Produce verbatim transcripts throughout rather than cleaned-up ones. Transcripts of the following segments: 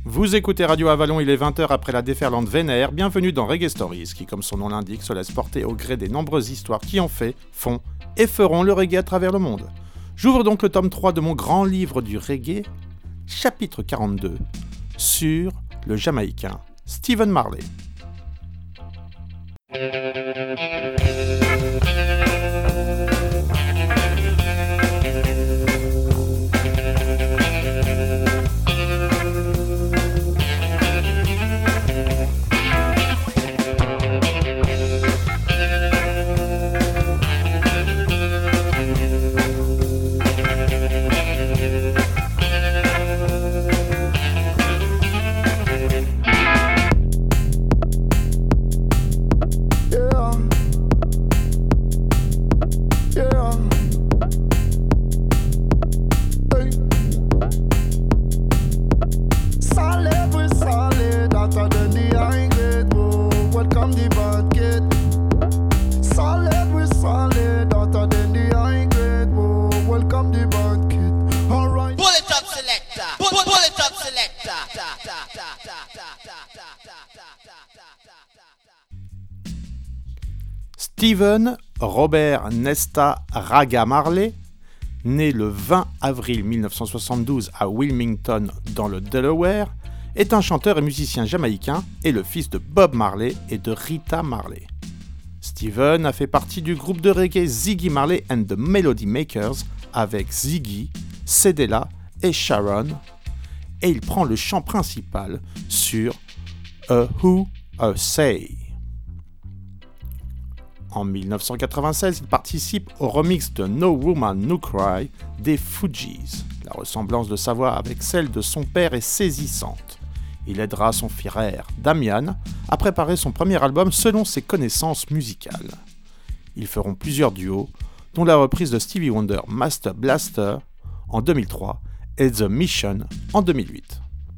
Vous écoutez Radio Avalon, il est vingt heures après la déferlante vénère. Bienvenue dans Reggae Stories, qui, comme son nom l'indique, se laisse porter au gré des nombreuses histoires qui ont fait, font et feront le reggae à travers le monde. J'ouvre donc le tome trois de mon grand livre du reggae, chapitre quarante-deux, sur le Jamaïcain Stephen Marley. Stephen Robert Nesta Raga Marley, né le vingt avril mille neuf cent soixante-douze à Wilmington dans le Delaware, est un chanteur et musicien jamaïcain et le fils de Bob Marley et de Rita Marley. Stephen a fait partie du groupe de reggae Ziggy Marley and the Melody Makers avec Ziggy, Cedella et Sharon, et il prend le chant principal sur A Who A Say. En mille neuf cent quatre-vingt-seize, il participe au remix de No Woman No Cry des Fugees. La ressemblance de sa voix avec celle de son père est saisissante. Il aidera son frère Damian à préparer son premier album selon ses connaissances musicales. Ils feront plusieurs duos, dont la reprise de Stevie Wonder Master Blaster en deux mille trois et The Mission en deux mille huit.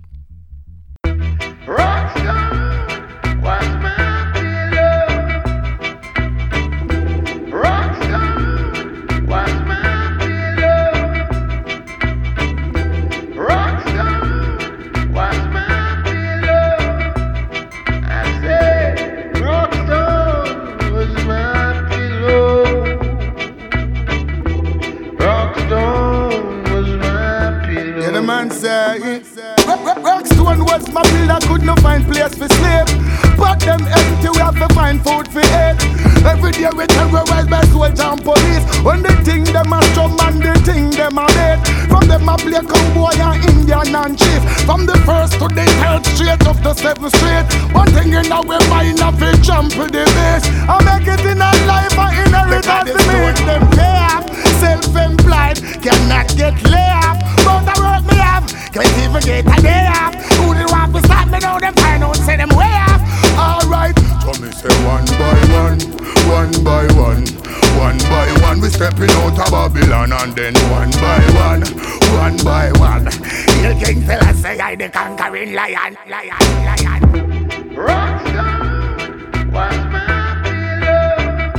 Rockstone was my pillar, could not find place for sleep. But them empty, we have to find food for eat. Every day we terrorize by soldiers and police. When they think them a strong man, they think them a dead. From them a play cowboy and Indian and chief. From the first to the third straight up the seventh street. One thing in our mind, I feel jump to the base. I make it in a life, I inheritance to me. Them pay up, self-employed, cannot get lay up. But the work me have, can't even get a day off. Who they want to stop me now, them find out, say them way off. Alright, so me say one by one, one by one, one by one. We stepping out of Babylon and then one by one, one by one. You king fella say I the conquering lion, lion, lion. Rockstar was my pillow.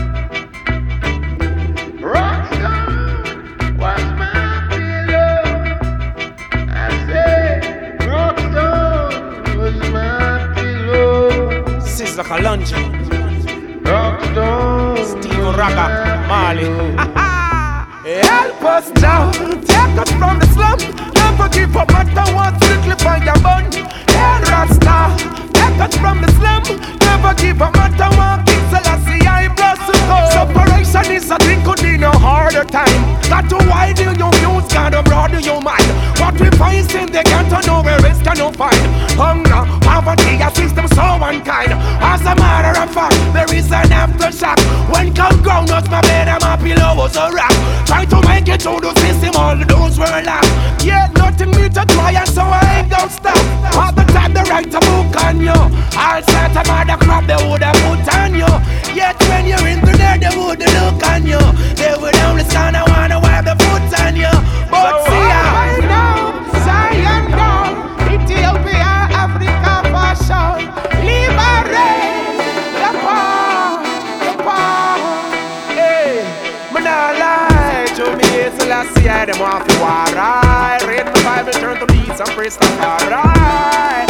Rockstar was my pillow. I say Rockstar was my pillow. Sister Kalonji, Rockstar, Steve Raga Marley. help us now, take us from the slum. Never give up, matter what, strictly by your bun. Hey Rasta, take us from the slum. Never give up, matter what, King Selassie I bless you. Separation is a thing, could be no harder time. Got to widen your views, gotta broaden your mind. What we find in the ghetto, nowhere else can you find. Hunger, poverty, a system so unkind. As a matter of fact, there is an aftershock. When come ground us, my bed and my pillow was a rock. Try to make it through the system, all those were lost. Yeah, nothing me to try, and so I ain't gonna stop. All the time they write a book on you. All sorts of other crap they would have put on you. Yet when you're into there, they would look on you. They would only stand and wanna wipe the foot on you. But so see ya. Right now, Zion down, Ethiopia, Africa, fashion. Liberate the poor, the poor. Hey, man, I lie to me, Selassie, I them want to war. I read the Bible, turn to beats and praise the Lord.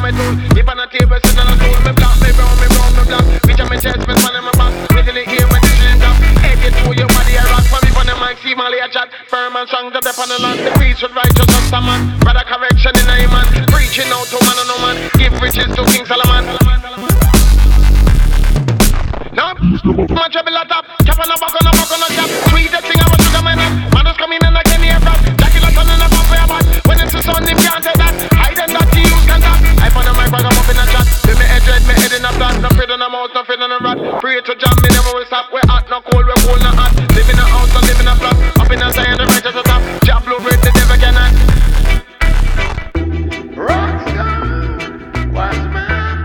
me tool. If on a table, sit on a stool. Me black, me brown, me brown, me black. Reach on me chest, me span in my back. Wait till it hear when the shit drop. Head you through your body, I rock. For me on the mic, see Molly a chat. Firm and strong to dep on the land. The peace with righteous just a man. Brother correction in a man. Preaching out to man and no man. Give riches to King Solomon. No, my trouble at top. Cap on a buck on a buck on a cap. Sweet the thing I want to the man up. Man just come in and I can hear from. Jackie like on in a bump for your back. When it's the sun, him can't take that. Hide and that, you can talk. I found a mic, bag I'm up in a chat. With me head red, me head in a flat. No fear on a mouse, no fear on a rat. Pray to jam, me never will stop. We're hot, no cold, we're cold, no hot. Live in a house, no live in a flat. Up in a Zion, the righteous at top. Jab blue bread, the devil cannot. Rockstar, what's my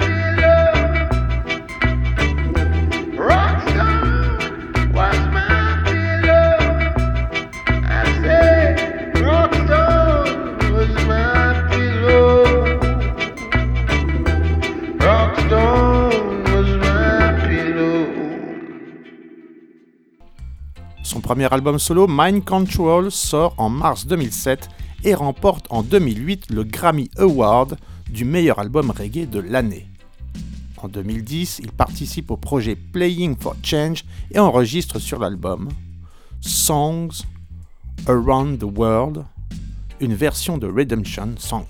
Son premier album solo, Mind Control, sort en mars deux mille sept et remporte en deux mille huit le Grammy Award du meilleur album reggae de l'année. En deux mille dix, il participe au projet Playing for Change et enregistre sur l'album Songs Around the World, une version de Redemption Songs.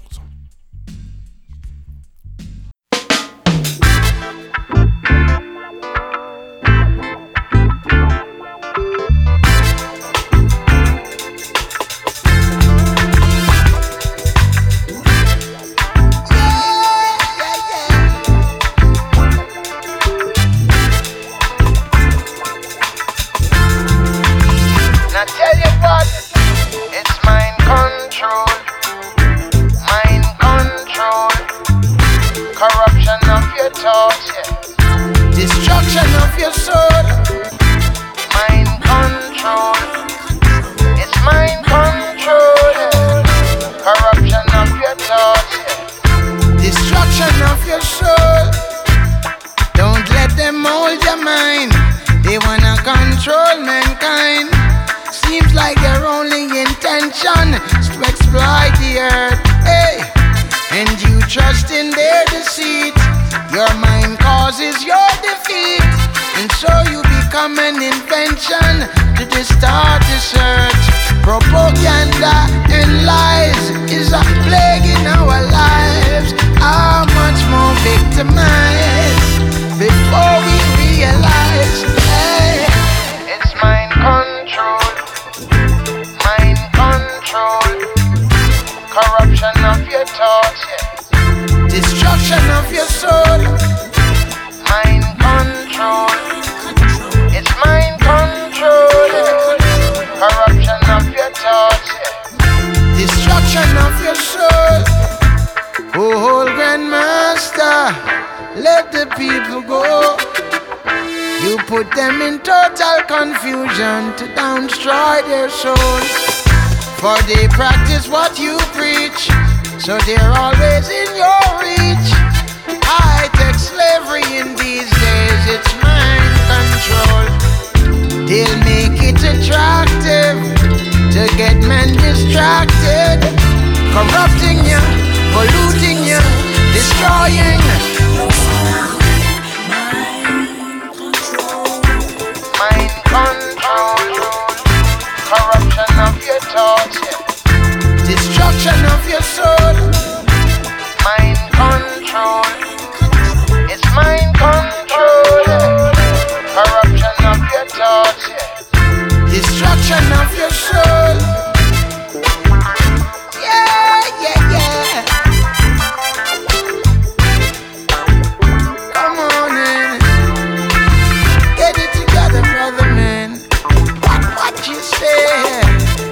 So they're always in your reach. High-tech slavery in these days, it's mind control. They'll make it attractive to get men distracted, corrupting you, polluting you, destroying. Mind control, corruption of your thoughts, yeah. Destruction of your soul. Mind control. It's mind control. Corruption of your thoughts. Destruction of your soul. Yeah, yeah, yeah. Come on in. Get it together, brother man. What, what you say?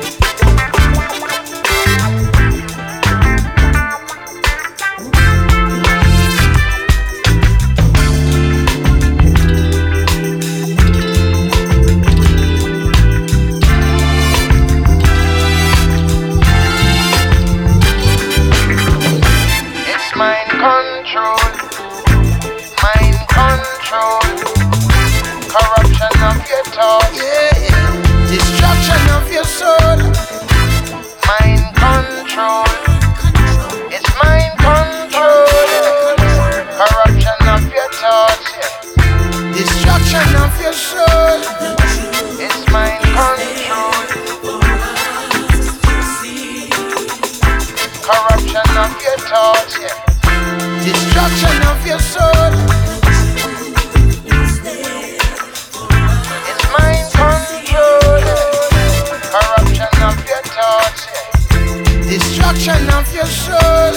Yeah, yeah. Destruction of your soul. Mind control. It's mind control. corruption of your thoughts, yeah. Destruction of your soul. It's mind control. Corruption of your thoughts, yeah. Destruction of your soul.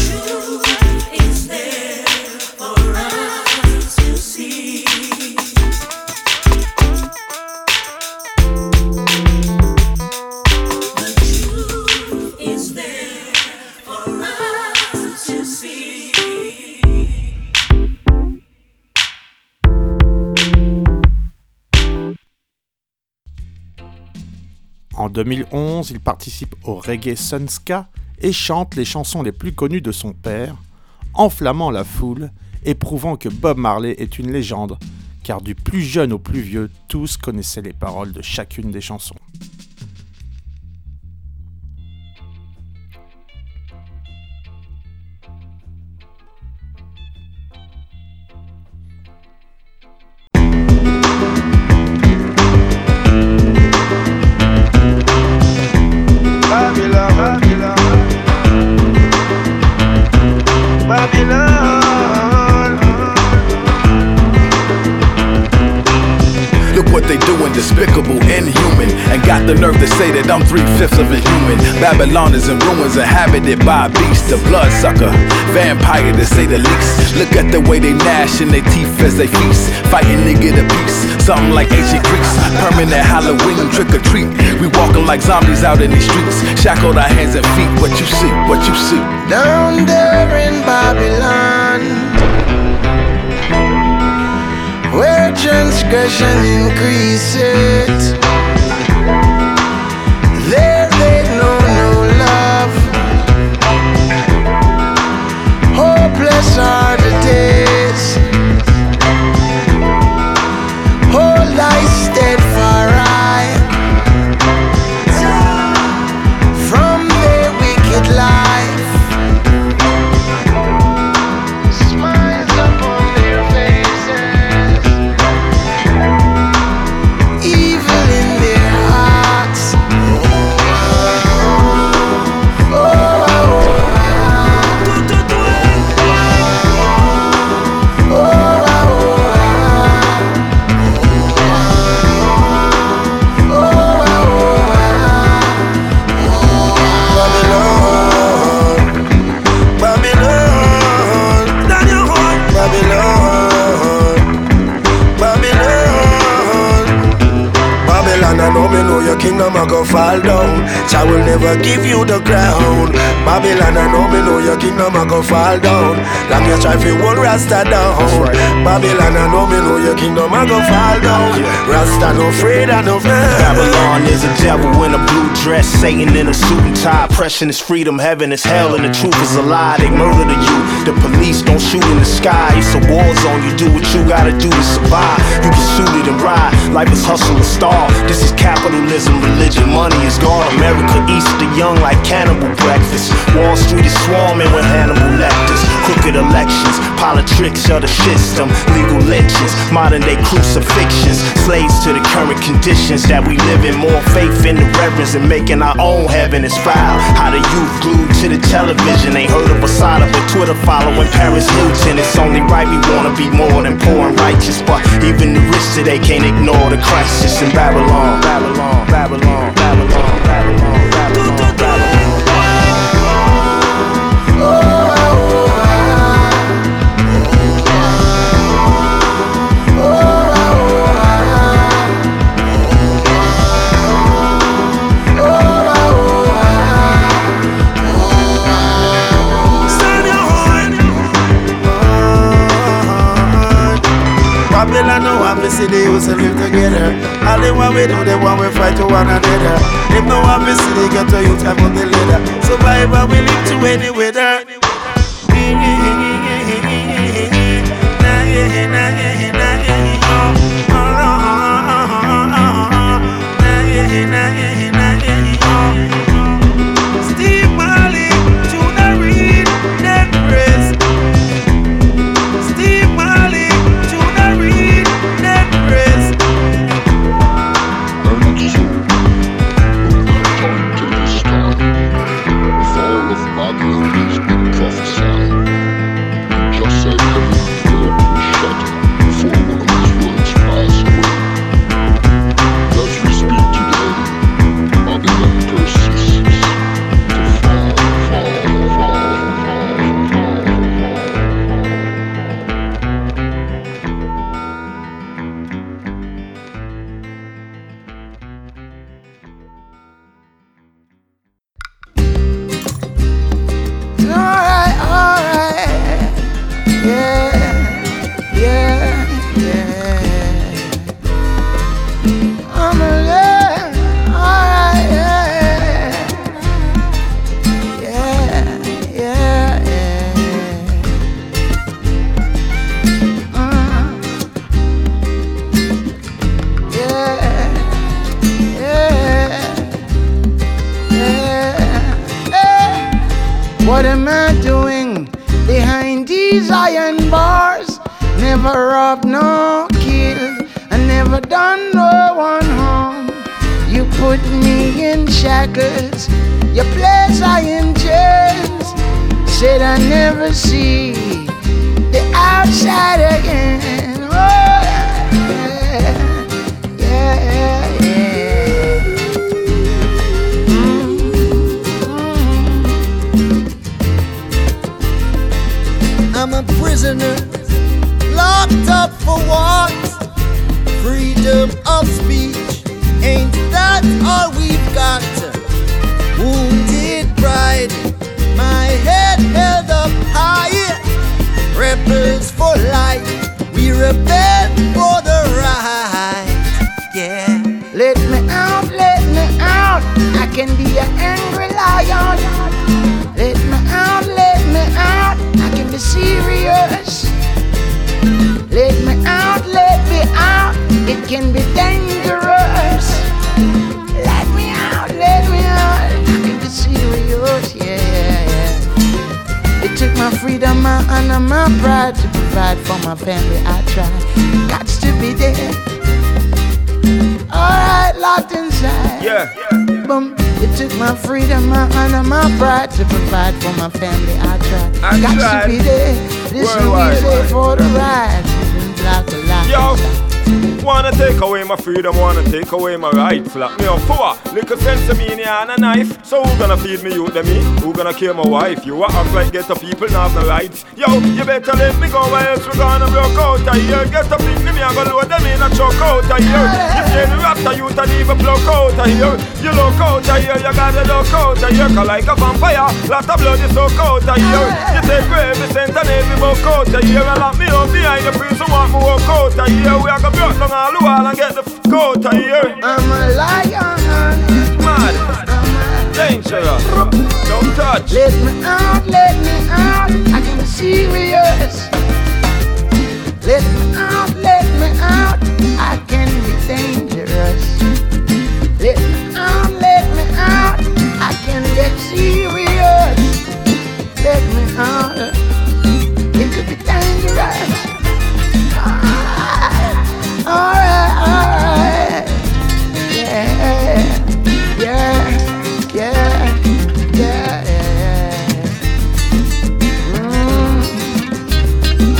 En deux mille onze, il participe au Reggae Sunska et chante les chansons les plus connues de son père, enflammant la foule et prouvant que Bob Marley est une légende, car du plus jeune au plus vieux, tous connaissaient les paroles de chacune des chansons. Despicable, inhuman, and got the nerve to say that I'm three-fifths of a human. Babylon is in ruins, inhabited by a beast, a bloodsucker, vampire to say the least. Look at the way they gnash in their teeth as they feast, fighting to get a piece, something like ancient Greeks. Permanent Halloween trick or treat, we walking like zombies out in these streets, shackled our hands and feet. What you see, what you see? Down there in Babylon, where transgression increases, there they know no love. Hopeless are the days, whole life stead far right from their wicked life. Smiles upon their faces, evil in their hearts. Oh, oh, oh, oh, I know me know your kingdom a go fall down. Jah will never give you the crown. Babylon, I know me know your kingdom a go fall down. Long you try fi hold Rasta down. Babylon, I know me know your kingdom a go fall down. Rasta no afraid of no man. Babylon is a devil in a blue dress, Satan in a suit and tie. Oppression is freedom, heaven is hell, and the truth is a lie. They murder the youth. The police don't shoot in the sky. It's a war zone. You do what you gotta do to survive. You get suited and ride. Life is hustle and starve. This is capitalism, religion, money is gone. America eats the young like cannibal breakfast. Wall Street is swarming with Hannibal Lecters. Crooked elections, politics of the system, legal lynchings, modern day crucifixions, slaves to the current conditions that we live in. More faith in the reverence and making our own heaven is foul. How the youth glued to the television, ain't heard of Asada but Twitter following Paris Hilton. It's only right we wanna be more than poor and righteous, but even the rich today can't ignore the crisis in Babylon. Babylon, Babylon, Babylon, Babylon, Babylon, Babylon. Babylon no want to see the youth live together. All they want we do, they want we fight to one another. If no want to see the ghetto youth have on the leader. Survivor we live to any weather. Steve Marley, Tuna Reid, Dead Press. Steve Marley, Tuna Reid, Dead Press. And so, from that time to this time, the fall of Babylon is What am I doing behind these iron bars? Never robbed, no kill, I never done no one harm. You put me in shackles, you place I in chains. Said I never see the outside again. Oh, yeah, yeah, yeah. Mm-hmm. I'm a prisoner, locked up for what? Freedom of speech, ain't that all we've got? Wounded pride, my head held up high. Rebels for life, we rebel for the right. Yeah. Let me out, let me out, I can be an angry lion. Let me out, let me out, I can be serious. Let me out, let me out, it can be dangerous. Let me out, let me out, I can be serious, yeah, yeah, yeah. It took my freedom, my honor, my pride to provide for my family, I tried. Got to be there. Alright, locked inside. Yeah. Boom. It took my freedom, my honor, my pride to provide for my family, I tried. I Got tried. to be there. This will be there for the ride. Like a life. Yo, wanna take away my freedom, wanna take away my rights. Lock me up for a little sense of me in and a knife. So who gonna feed me youth, me? Who gonna kill my wife? You a act like get the people not the rights. Yo, you better let me go or else we gonna broke out of here. Get the pick me, me a go load them in and choke out of here. You say me raptor youth and even block out of here. You look out of here, you gotta look out of here. Cause like a vampire, lot of blood is soak out of here. You take away every cent and every buck out of here. And lock me up behind the prison, want me walk out of here. We are gonna broke down all the wall and get the f*** out of here. I'm a lion. Mad, dangerous, don't touch. Let me out, let me out, I can be serious. Let me out, let me out, I can be dangerous. Let me out, let me out, I can get serious. Let me out, it could be dangerous. Alright, alright, yeah, yeah, yeah, yeah, yeah. Mm. Mm.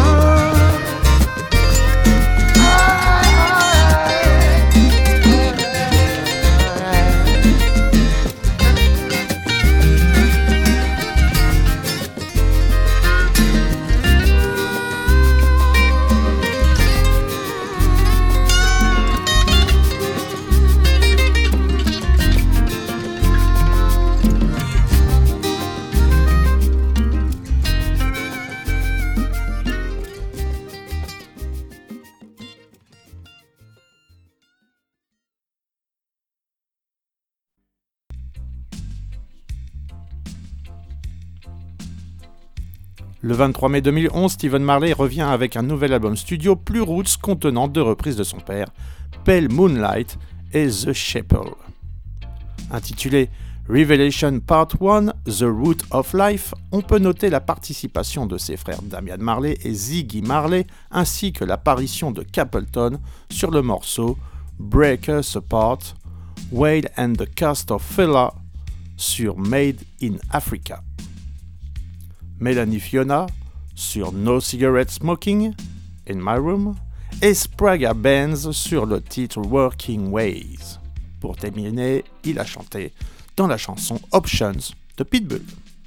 Le vingt-trois mai deux mille onze, Stephen Marley revient avec un nouvel album studio plus roots contenant deux reprises de son père, Pale Moonlight et The Chapel. Intitulé Revelation Part un, The Root of Life, on peut noter la participation de ses frères Damian Marley et Ziggy Marley, ainsi que l'apparition de Capleton sur le morceau Break Us Apart, Wade and the Cast of Fela sur Made in Africa. Melanie Fiona sur No Cigarette Smoking, In My Room, et Sprague Benz sur le titre Working Ways. Pour terminer, il a chanté dans la chanson Options de Pitbull.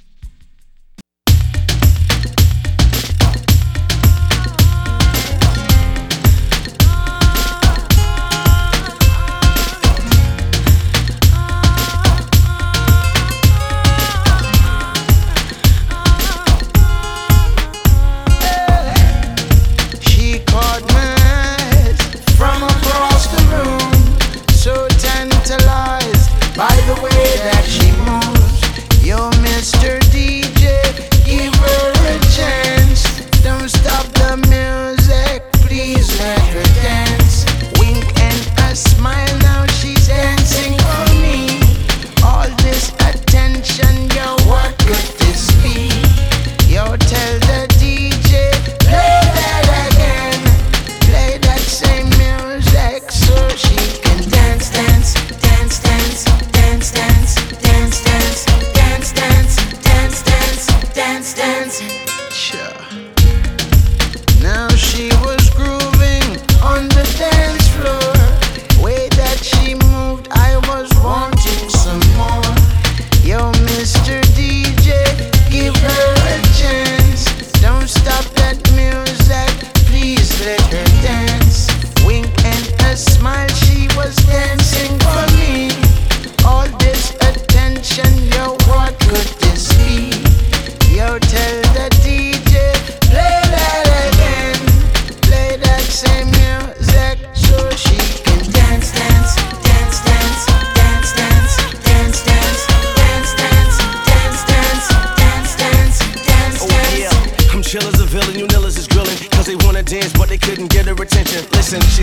By the way that she moves, yo, Mister D J, give her a chance. Don't stop the music, please let her dance. Wink and a smile, now she's dancing for me. All this attention, yo, what good is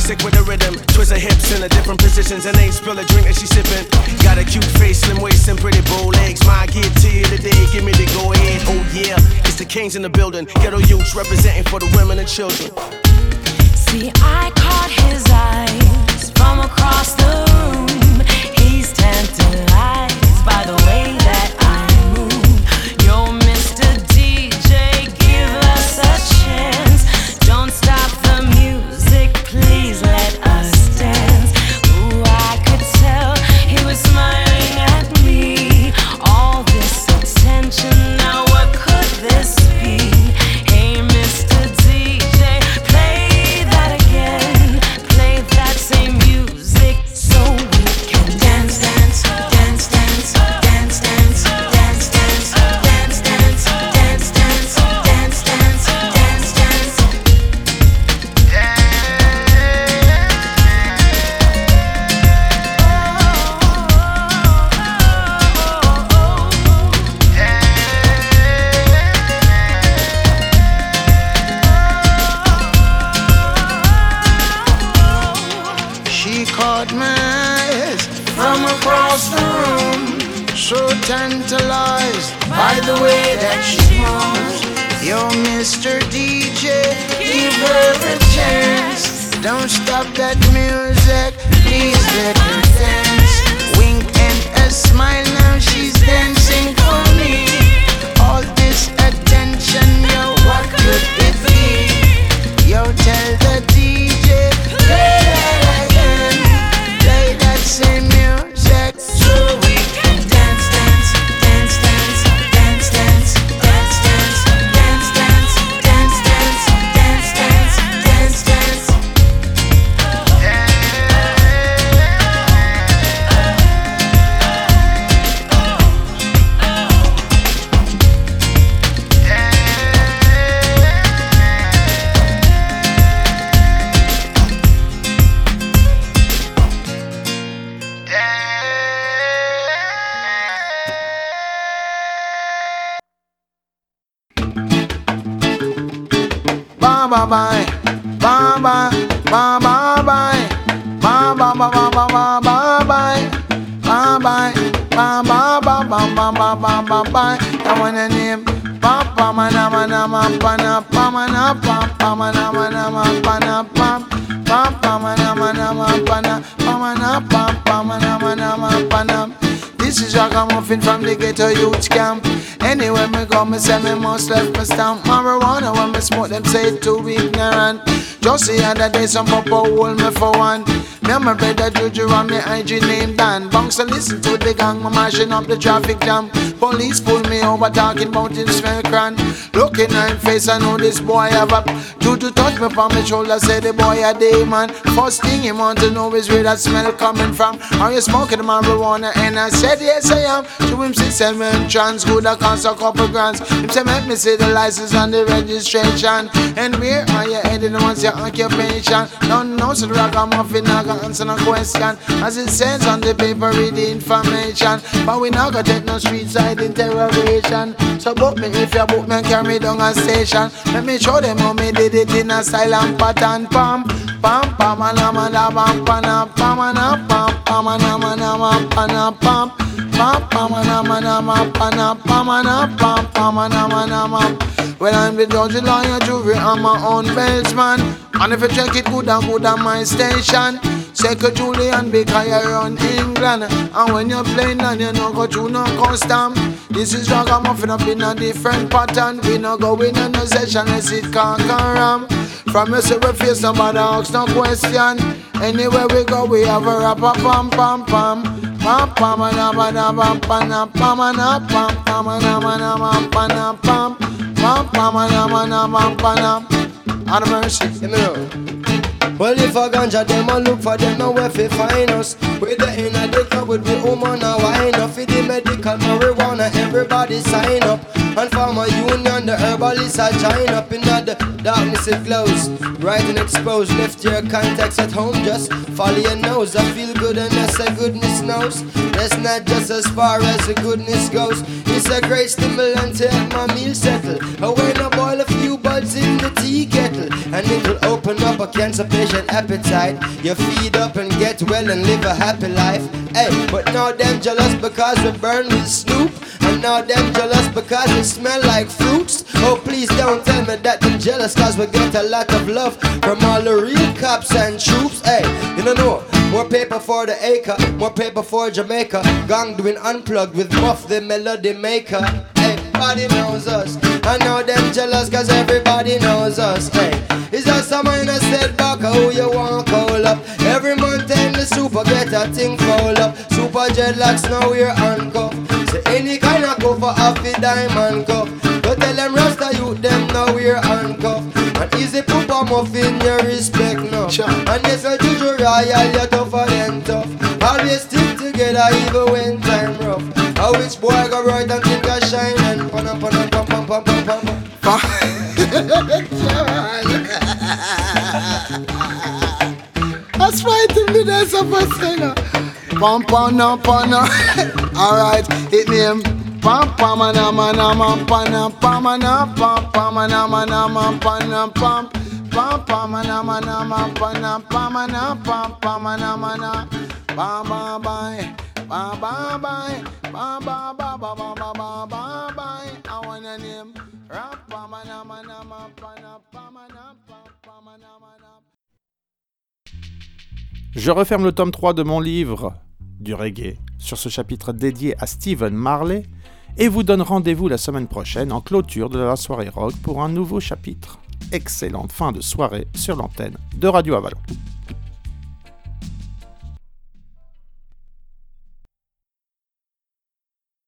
sick with the rhythm. Twist her hips in the different positions and ain't spill a drink that she sipping. Got a cute face, slim waist, and pretty bow legs. My get to you today, give me the go ahead. Oh yeah, it's the kings in the building. Ghetto youths representing for the women and children. See, I caught his eyes from across the room. He's tantalized by the way that I move. Yo, Mister D J, give us a chance. Don't stop the music, please let us dance. Ooh, I could tell he was smiling at me. All this attention, now what could this be? Hey, Mister D J, play that again. Play that same music so we can dance, dance, dance, dance, dance, dance, dance, dance, dance, dance, dance, dance, dance, dance, dance, dance. She caught my eyes from across the room, so tantalized by the way that she moves. Yo, Mister D J, give her a chance. Don't stop that music, please let her dance. Wink and a smile, now she's dancing for me. All this attention, yo, what could it be? Yo, tell the D J, play that again. Play that same music so we can dance, dance, dance, dance, dance, dance, dance, dance, dance, dance, dance, dance, dance, dance, dance. Ba ba bye, ba ba ba ba bye, ba ba ba ba ba ba ba bye, ba bye, ba ba ba ba ba ba ba ba bye. I wanna name pa pa ma na ma na ma pa na pa ma na pa pa ma na ma na ma pa na pa pa pa ma na ma na ma pa na pa ma na pa pa ma na ma na ma pa na. This is Ragamuffin from the ghetto youth camp. Anywhere me go, me say me must left me stamp. Marijuana when me smoke, them say it too ignorant. Just the other day, some papa hold me for one. Me and my brother Juju and me I G named Dan. Bunks and listen to the gang, me mashing up the traffic jam. Police pull me over, talking about him smell cran. Looking at him face, I know this boy have a. Juju touch me on my shoulder, say the boy a day man. First thing he want to know is where that smell coming from. Are you smoking marijuana? And I said yes I am. To him say seven trans, good a cost a couple grants. Him say make me see the license and the registration. And where are you heading once your occupation? Don't know so the Ragamuffin not gonna answer no question. As it says on the paper read the information. But we not gonna take no street side interrogation. So book me if you book me and carry me down a station. Let me show them how me did it in a style and pattern. Pam pam pam na ma na pam pam na pam na pam pam na ma na ma pam na pam pam pam na ma na ma pam na pam na pam pam na ma na ma. Well, I'm the judge, lawyer, jury, I'm my own bellsman. And if you check it good and good on my station, Second Julian because you're around England. And when you're playing and you no go through no custom. This is Ragamuffin up in a different pattern. We no go in a no session unless it can't come ram. From us we face somebody ask no question. Anywhere we go we have a rapper pam pam pam. Pam pam na ba na pam pam na pam na pam pam na ma na pam pam na pam pam pam na ma na pam pam na. And mercy, you know. Well, if a ganja them a look for them nowhere fi find us. We the inna the club with the woman a wine up. For the medical marijuana, everybody sign up. And Farmer Union, the herbalist a join up. Inna the darkness it glows, bright and exposed. Left your contacts at home, just follow your nose. I feel good and that's a goodness knows. That's not just as far as the goodness goes. It's a great stimulant to help my meal settle. I when I boil a few bud what's in the tea kettle, and it will open up a cancer patient appetite. You feed up and get well and live a happy life. Hey, but now them jealous because we burn with Snoop, and now them jealous because we smell like fruits. Oh, please don't tell me that them jealous, cause we get a lot of love from all the real cops and troops. Hey, you don't know, more paper for the acre, more paper for Jamaica. Gang doing unplugged with Muff the melody maker. Everybody knows us, I know them jealous cause everybody knows us. Hey, is that someone that said back who you want call up? Every month and the super get a thing call up. Super dreadlocks now we're handcuffed. So any kind of cover off the diamond cuff. But tell them Rasta youth them now we're handcuffed. And easy poop a muffin you respect now. Sure. And yes I do you royal you're tougher than tough. Always stick together even when time rough. How which boy go right and think I shine and pam pam pam pam pam pam pam pam. That's right in the days of a singer. Pam pam na pam na. Alright, hit name. Pam pam na na na pam na pam na pam pam na na na pam na pam. Pam pam na na na pam na pam na pam pam na na na. Bam bam bye. Bye bye bye, bye bye bye bye bye bye bye bye. I wanna name rap pa mana mana ma pa na pa mana pa pa mana mana. Je referme le tome trois de mon livre du reggae sur ce chapitre dédié à Stephen Marley et vous donne rendez-vous la semaine prochaine en clôture de la soirée rock pour un nouveau chapitre. Excellente fin de soirée sur l'antenne de Radio Avalon.